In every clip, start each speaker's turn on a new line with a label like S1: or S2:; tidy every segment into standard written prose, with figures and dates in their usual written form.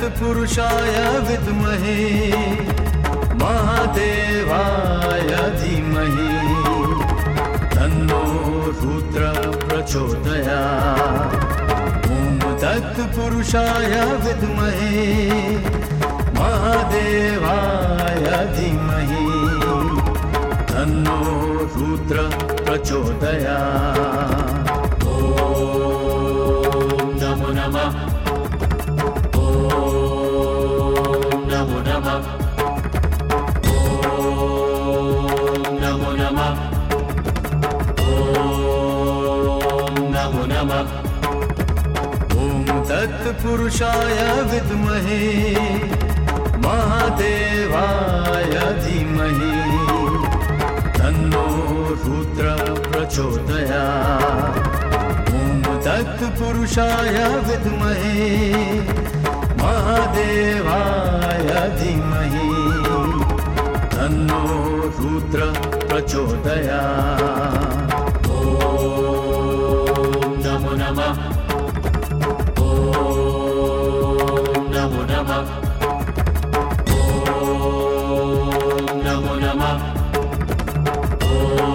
S1: तत्पुरुषाय विद्महे महादेवाय धीमहि तन्नो रुद्र प्रचोदयात्। ॐ तत्पुरुषाय विद्महे महादेवाय धीमहि तन्नो रुद्र प्रचोदयात्। ॐ नमो नमः। ॐ नमो नमः। ॐ नमो नमः। ॐ नमो नमः। ॐ तत्पुरुषाय विद्महे महादेवाय धीमहि तन्नो रुद्र प्रचोदयात्। ॐ तत्पुरुषाय विद्महे महादेवाय धीमहि तन्नो रुद्र प्रचोदयात्। ॐ नमो नमः। ॐ नमो नमः। ॐ नमो नमः। ॐ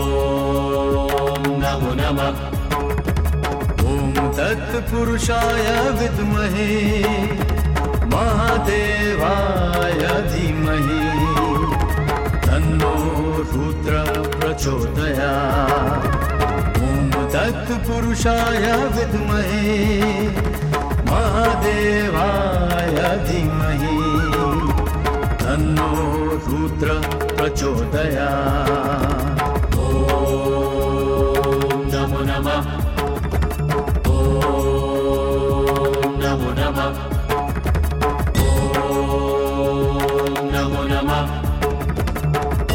S1: नमो नमः। ॐ तत्पुरुषाय विद्महे महादेवाय धीमहि तन्नो रुद्र प्रचोदयात्। ॐ तत्पुरुषाय विद्महे महादेवाय धीमहि तन्नो रुद्र प्रचोदयात्। ॐ नमो नमः। ॐ नमो नमः। ॐ नमो नमः। ॐ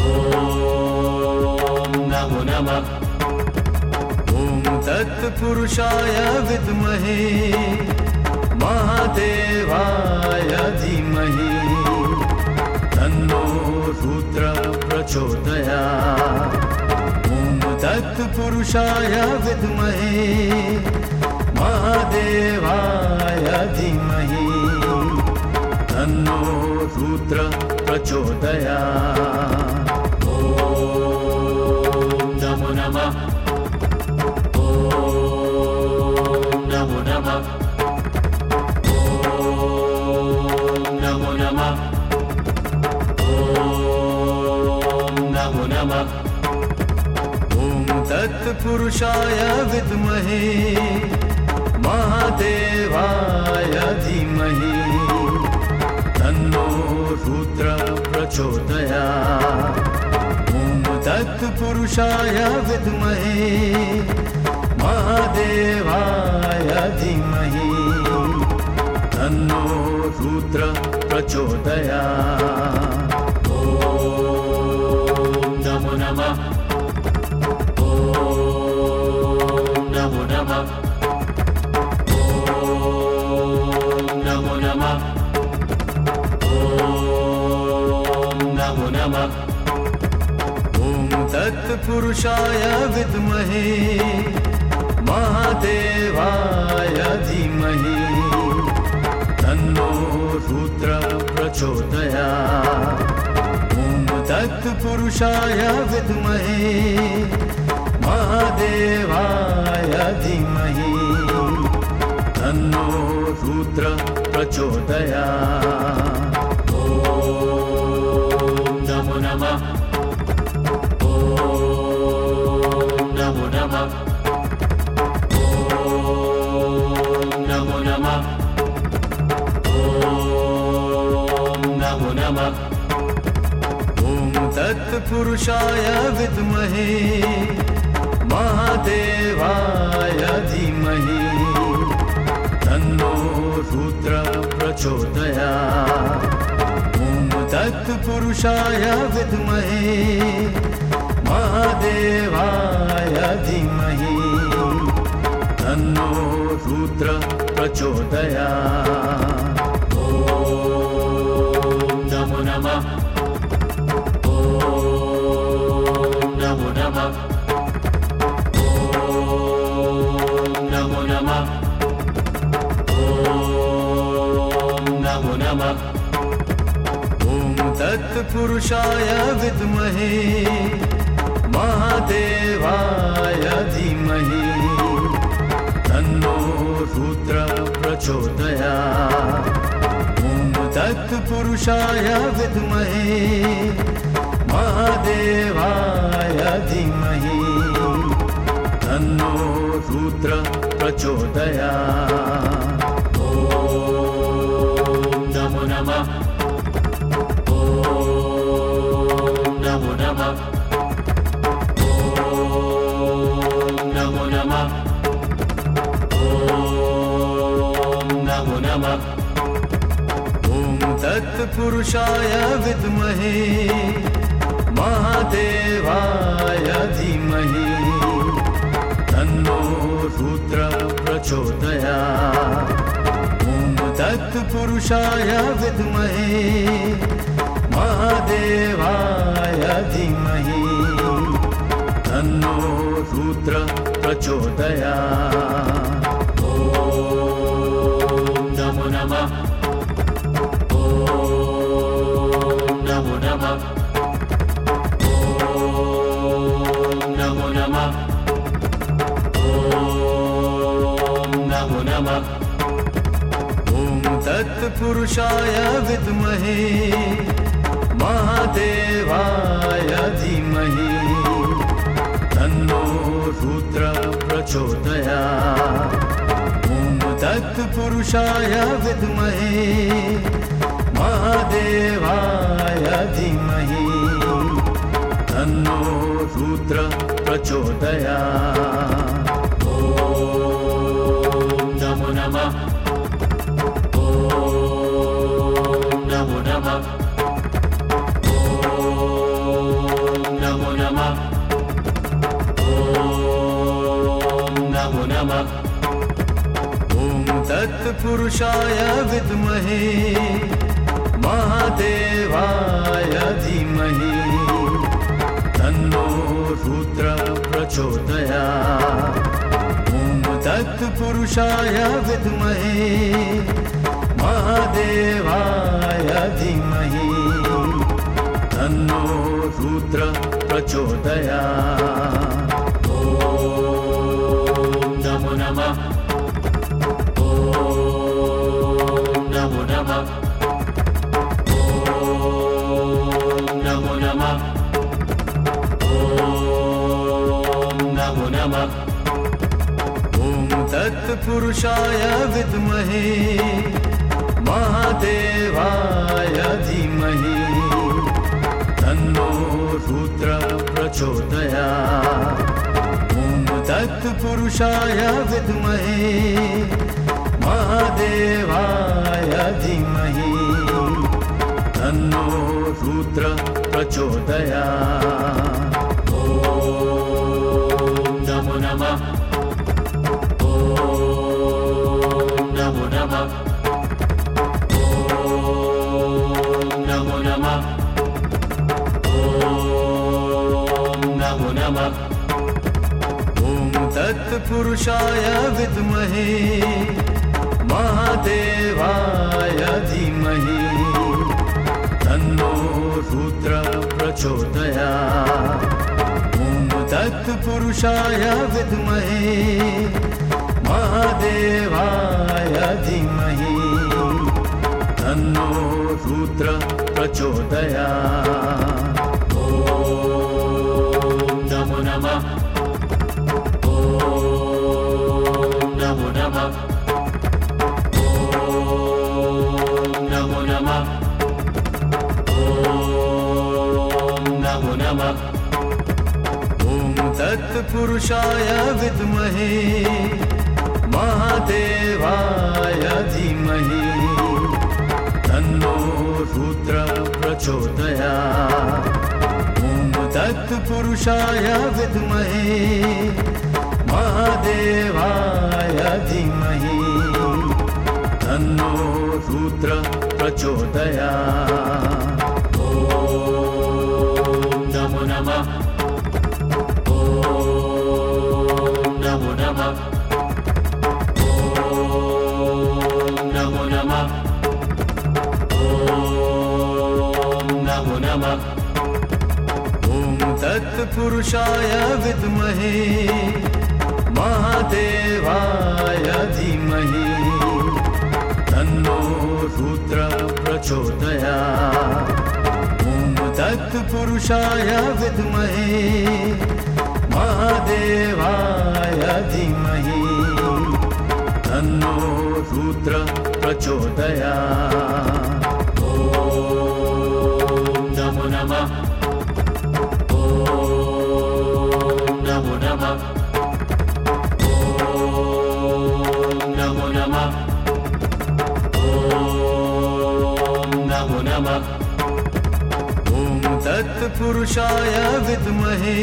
S1: नमो नमः। ॐ तत्पुरुषाय विद्महे महादेवाय धीमहि तन्नो रुद्र प्रचोदयात्। ॐ तत्पुरुषाय विद्महे महादेवाय धीमहि तन्नो रुद्र प्रचोदयात्। ॐ नमो नमः। ॐ नमो नमः। ॐ नमो नमः। ॐ नमो नमः। ॐ तत्पुरुषाय विद्महे महादेवाय धीमहि तन्नो रुद्र प्रचोदयात्। ॐ तत्पुरुषाय विद्महे महादेवाय धीमहि तन्नो रुद्र प्रचोदयात्। ॐ नमो नमः। ॐ नमो नमः। ॐ नमो नमः। ॐ नमो नमः। ॐ तत्पुरुषाय विद्महे महादेवाय धीमहि तन्नो रुद्र प्रचोदयात्। ॐ तत्पुरुषाय विद्महे महादेवाय धीमहि तन्नो रुद्र प्रचोदयात्। ॐ नमो नमः। ॐ नमो नमः। ॐ नमो नमः। ॐ नमो नमः। ॐ तत्पुरुषाय विद्महे महादेवाय धीमहि तन्नो रुद्र प्रचोदयात्। ॐ तत्पुरुषाय विद्महे महादेवाय धीमहि तन्नो रुद्र प्रचोदयात्। ॐ नमो नमः। ॐ नमो नमः। ॐ नमो नमः। ॐ नमो नमः। तत्पुरुषाय विद्महे महादेवाय धीमहि तन्नो रुद्र प्रचोदयात्। ॐ तत्पुरुषाय विद्महे महादेवाय धीमहि तन्नो रुद्र प्रचोदयात्। ॐ नमो नमः। ॐ नमो नमः। ॐ नमो नमः। ॐ नमो नमः। ॐ तत्पुरुषाय विद्महे महादेवाय धीमहि तन्नो रुद्र प्रचोदयात्। ॐ तत्पुरुषाय विद्महे महादेवाय धीमहि तन्नो रुद्र प्रचोदयात्। ॐ नमो नमः। ॐ नमो नमः। ॐ नमो नमः। ॐ नमो नमः। ॐ तत्पुरुषाय विद्महे महादेवाय धीमहि तन्नो रुद्र प्रचोदयात्। ॐ तत्पुरुषाय विद्महे महादेवाय धीमहि तन्नो रुद्र प्रचोदयात्। ॐ नमो नमः। ॐ नमो नमः। ॐ नमो नमः। ॐ नमो नमः। ॐ तत्पुरुषाय विद्महे महादेवाय धीमहि तन्नो रुद्र प्रचोदयात्। ॐ तत्पुरुषाय विद्महे महादेवाय धीमहि तन्नो रुद्र प्रचोदयात्। ॐ नमो नमः। ॐ नमो नमः। ॐ नमो नमः। ॐ नमो नमः। ॐ तत्पुरुषाय विद्महे महादेवाय धीमहि तन्नो रुद्र प्रचोदयात्। ॐ तत्पुरुषाय विद्महे महादेवाय धीमहि तन्नो रुद्र प्रचोदयात्। ॐ नमो नमः। ॐ नमो नमः। ॐ नमो नमः। ॐ नमो नमः। ॐ तत्पुरुषाय विद्महे महादेवाय धीमहि तन्नो रुद्र प्रचोदयात्। ॐ तत्पुरुषाय विद्महे महादेवाय धीमहि तन्नो रुद्र प्रचोदयात्। ॐ नमो नमः। ॐ नमो नमः। ॐ नमो नमः। ॐ नमो नमः। ॐ तत्पुरुषाय विद्महे महादेवाय धीमहि तन्नो रुद्र प्रचोदयात्। ॐ तत्पुरुषाय विद्महे महादेवाय धीमहि तन्नो रुद्र प्रचोदयात्। ॐ नमो नमः। ॐ नमो नमः। ॐ नमो नमः। ॐ नमो नमः। तत्पुरुषाय विद्महे महादेवाय धीमहि तन्नो रुद्र प्रचोदयात्। ॐ तत्पुरुषाय विद्महे महादेवाय धीमहि तन्नो रुद्र प्रचोदयात्। ॐ नमो नमः। ॐ नमो नमः। ॐ नमो नमः। ॐ नमो नमः। ॐ तत्पुरुषाय विद्महे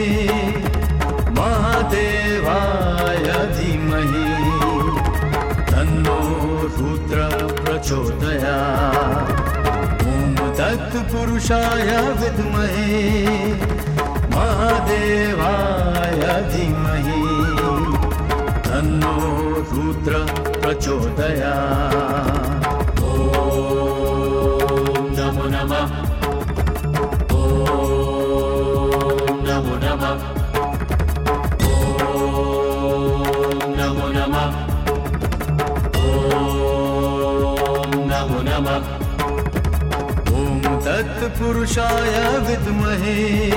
S1: महादेवाय धीमहि तन्नो रुद्र प्रचोदयात्। ॐ तत्पुरुषाय विद्महे महादेवाय धीमहि तन्नो रुद्र प्रचोदयात्। ॐ नमो नमः। ॐ नमो नमः। ॐ नमो नमः। ॐ नमो नमः। ॐ तत्पुरुषाय विद्महे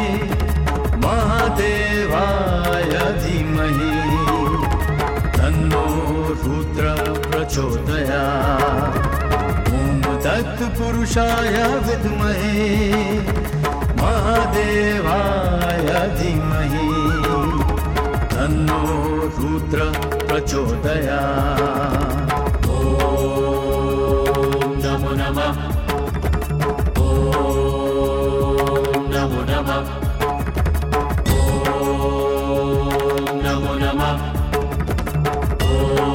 S1: महादेवाय धीमहि तन्नो रुद्र प्रचोदयात्। ॐ तत्पुरुषाय विद्महे महादेवाय धीमहि तन्नो रुद्र प्रचोदयात्। ॐ नमो नमः। ॐ नमो नमः। ॐ नमो नमः। ॐ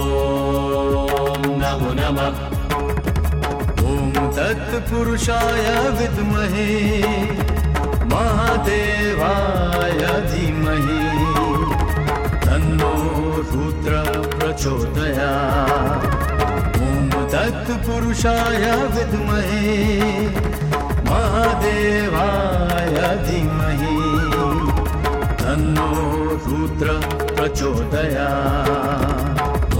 S1: नमो नमः। ॐ तत्पुरुषाय विद्महे महादेवाय धीमहि तन्नो रुद्र प्रचोदयात्। ॐ तत्पुरुषाय विद्महे महादेवाय धीमहि तन्नो रुद्र प्रचोदयात्। ॐ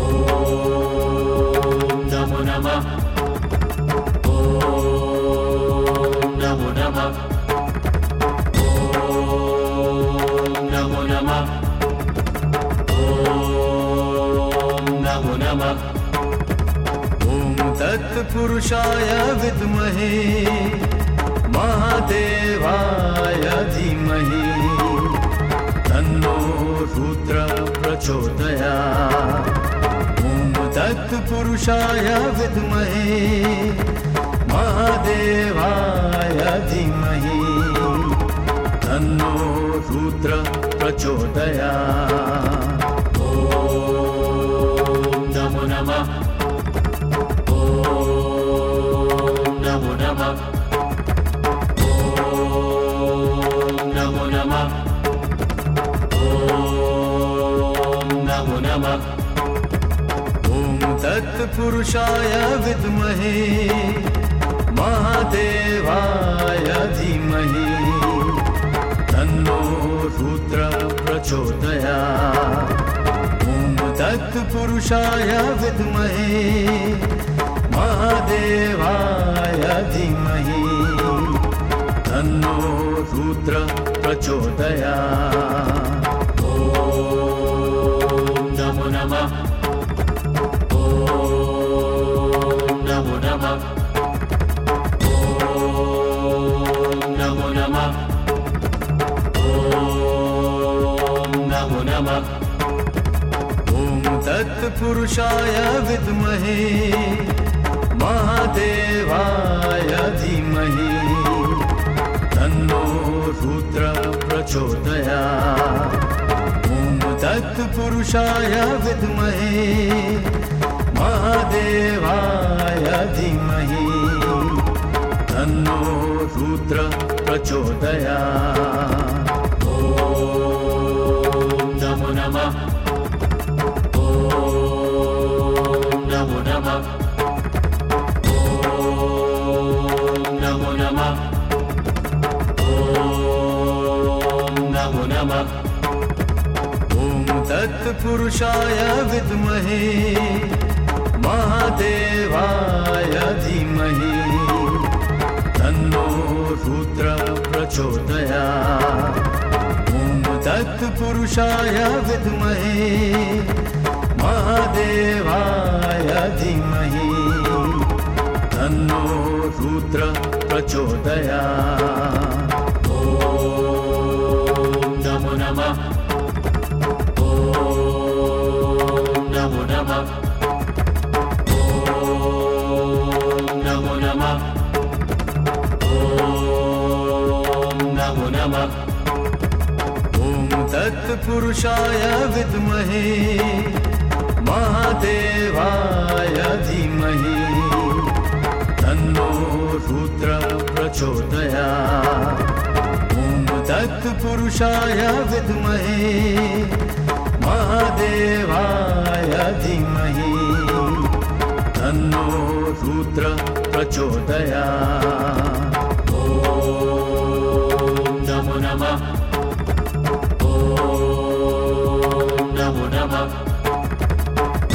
S1: नमो नमः। ॐ नमो नमः। ॐ नमो नमः। ॐ नमो नमः। ॐ तत्पुरुषाय विद्महे महादेवाय धीमहि तन्नो रुद्र प्रचोदयात्। ॐ तत्पुरुषाय विद्महे महादेवाय धीमहि तन्नो रुद्र प्रचोदयात्। ॐ नमो नमः। ॐ नमो नमः। ॐ नमो नमः। ॐ नमो नमः। ॐ तत्पुरुषाय विद्महे महादेवाय धीमहि तन्नो रुद्र प्रचोदयात्। ॐ तत्पुरुषाय विद्महे महादेवाय धीमहि तन्नो रुद्र प्रचोदयात्। ॐ नमो नमः। ॐ नमो नमः। ॐ नमो नमः। ॐ नमो नमः। ॐ तत्पुरुषाय विद्महे महादेवाय धीमहि तन्नो रुद्र प्रचोदयात्। ॐ तत्पुरुषाय विद्महे महादेवाय धीमहि तन्नो रुद्र प्रचोदयात्। ॐ नमो नमः। ॐ नमो नमः। ॐ नमो नमः। ॐ नमो नमः। तत्पुरुषाय विद्महे महादेवाय धीमहि तन्नो रुद्र प्रचोदयात्। ॐ तत्पुरुषाय विद्महे महादेवाय धीमहि तन्नो रुद्र प्रचोदयात्। ॐ नमो नमः। ॐ नमो नमः। ॐ नमो नमः। ॐ नमो नमः। ॐ तत्पुरुषाय विद्महे महादेवाय धीमहि तन्नो रुद्र प्रचोदयात्। ॐ तत्पुरुषाय विद्महे महादेवाय धीमहि तन्नो रुद्र प्रचोदयात्। ॐ नमो नमः। ॐ नमो नमः। ॐ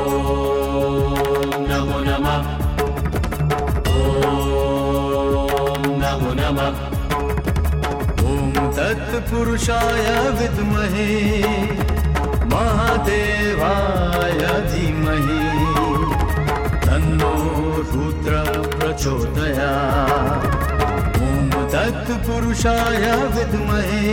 S1: नमो नमः। ॐ नमो नमः। ॐ तत्पुरुषाय विद्महे महादेवाय धीमहि तन्नो रुद्र प्रचोदयात्। ॐ तत्पुरुषाय विद्महे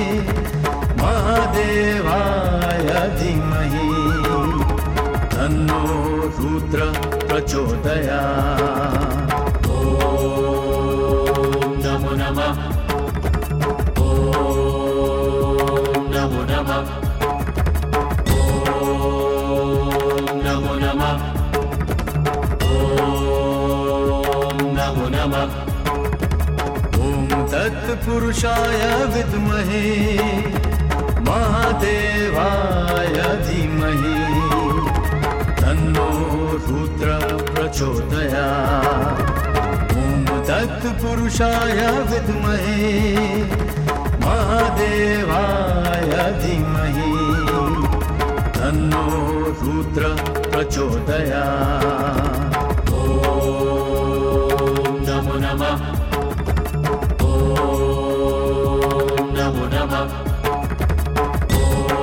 S1: महादेवाय धीमहि तन्नो रुद्र प्रचोदयात्। ॐ नमो नमः। ॐ नमो नमः। ॐ नमो नमः। ॐ नमो नमः। ॐ तत्पुरुषाय विद्महे महादेवाय धीमहि तन्नो रुद्र प्रचोदयात्। ॐ तत्पुरुषाय विद्महे महादेवाय धीमहि तन्नो रुद्र प्रचोदयात्। ॐ नमो नमः। ॐ नमो नमः। ॐ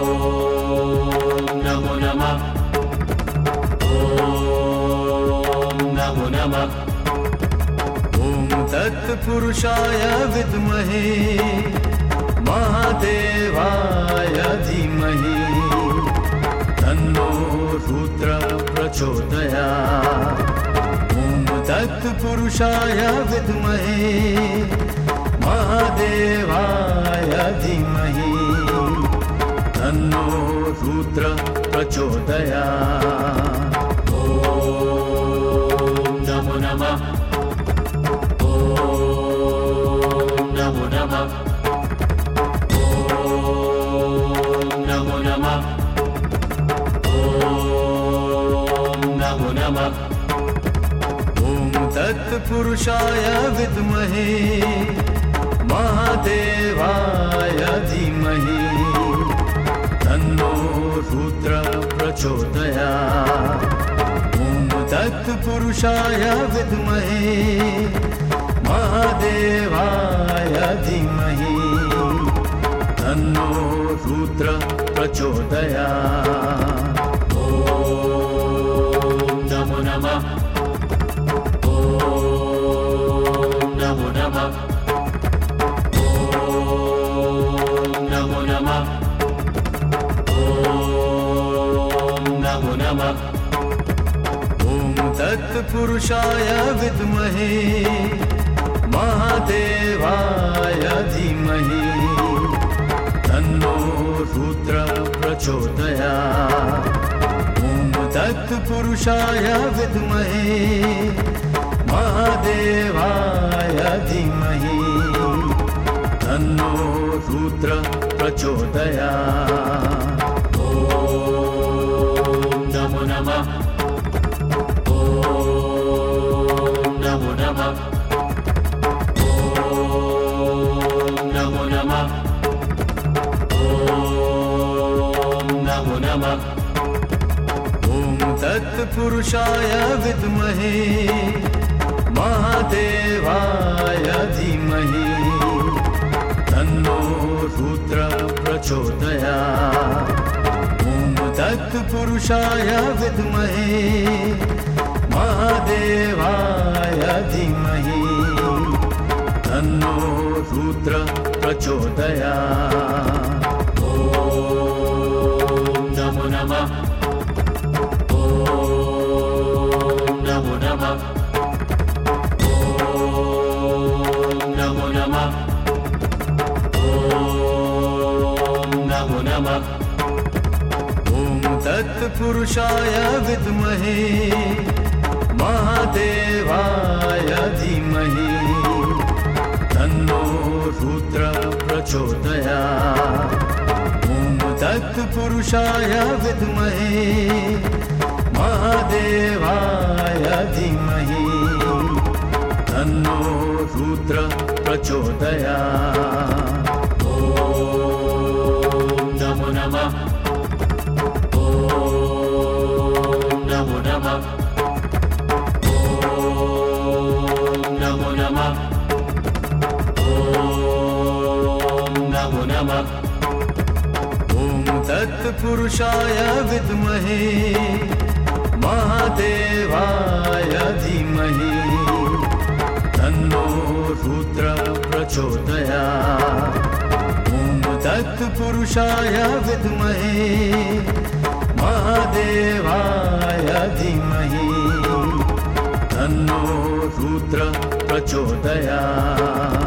S1: नमो नमः। ॐ नमो नमः। ॐ तत्पुरुषाय विद्महे महादेवाय धीमहि तन्नो रुद्र प्रचोदयात्। ॐ तत्पुरुषाय विद्महे महादेवाय धीमहि तन्नो रुद्र प्रचोदयात्। ॐ नमो नमः। ॐ नमो नमः। ॐ नमो नमः। ॐ नमो नमः। ॐ तत्पुरुषाय विद्महे महादेवाय धीमहि तन्नो रुद्र प्रचोदयात्। ॐ तत्पुरुषाय विद्महे महादेवाय धीमहि तन्नो रुद्र प्रचोदयात्। ॐ नमो नमः। ॐ नमो नमः। ॐ नमो नमः। ॐ नमो नमः। ॐ तत्पुरुषाय विद्महे महादेवाय धीमहि तन्नो रुद्र प्रचोदयात्। ॐ तत्पुरुषाय विद्महे महादेवाय धीमहि तन्नो रुद्र प्रचोदयात्। ॐ नमो नमः। ॐ नमो नमः। ॐ नमो नमः। ॐ नमः।
S2: ॐ तत्पुरुषाय विद्महे महादेवाय धीमहि तन्नो रुद्र प्रचोदयात्। ॐ तत्पुरुषाय विद्महे महादेवाय धीमहि तन्नो रुद्र प्रचोदयात्।
S1: ॐ नमो नमः। ॐ नमो नमः। ॐ नमो नमः। ॐ नमो नमः।
S2: ॐ तत्पुरुषाय विद्महे महादेवाय धीमहि तन्नो रुद्र प्रचोदयात्। ॐ तत्पुरुषाय विद्महे महादेवाय धीमहि तन्नो रुद्र प्रचोदयात्।
S1: ॐ नमो नमः। ॐ नमो नमः। ॐ नमो नमः। ॐ नमो नमः।
S2: ॐ तत्पुरुषाय विद्महे महादेवाय धीमहि तन्नो रुद्र प्रचोदयात्। ॐ तत्पुरुषाय विद्महे महादेवाय धीमहि तन्नो रुद्र प्रचोदयात्।